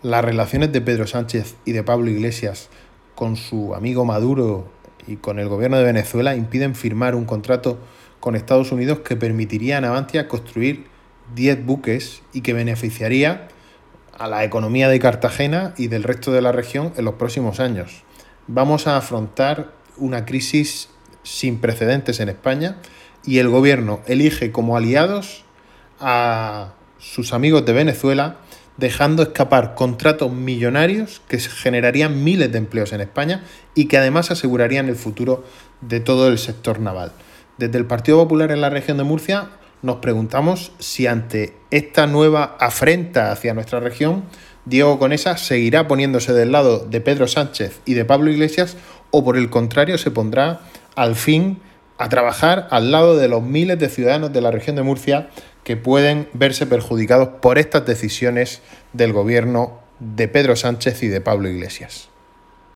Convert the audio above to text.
las relaciones de Pedro Sánchez y de Pablo Iglesias con su amigo Maduro y con el gobierno de Venezuela impiden firmar un contrato con Estados Unidos que permitiría a Navantia construir 10 buques y que beneficiaría a la economía de Cartagena y del resto de la región en los próximos años. Vamos a afrontar una crisis sin precedentes en España y el gobierno elige como aliados a sus amigos de Venezuela, dejando escapar contratos millonarios que generarían miles de empleos en España y que además asegurarían el futuro de todo el sector naval. Desde el Partido Popular en la región de Murcia nos preguntamos si ante esta nueva afrenta hacia nuestra región, Diego Conesa seguirá poniéndose del lado de Pedro Sánchez y de Pablo Iglesias o por el contrario se pondrá al fin a trabajar al lado de los miles de ciudadanos de la región de Murcia que pueden verse perjudicados por estas decisiones del gobierno de Pedro Sánchez y de Pablo Iglesias.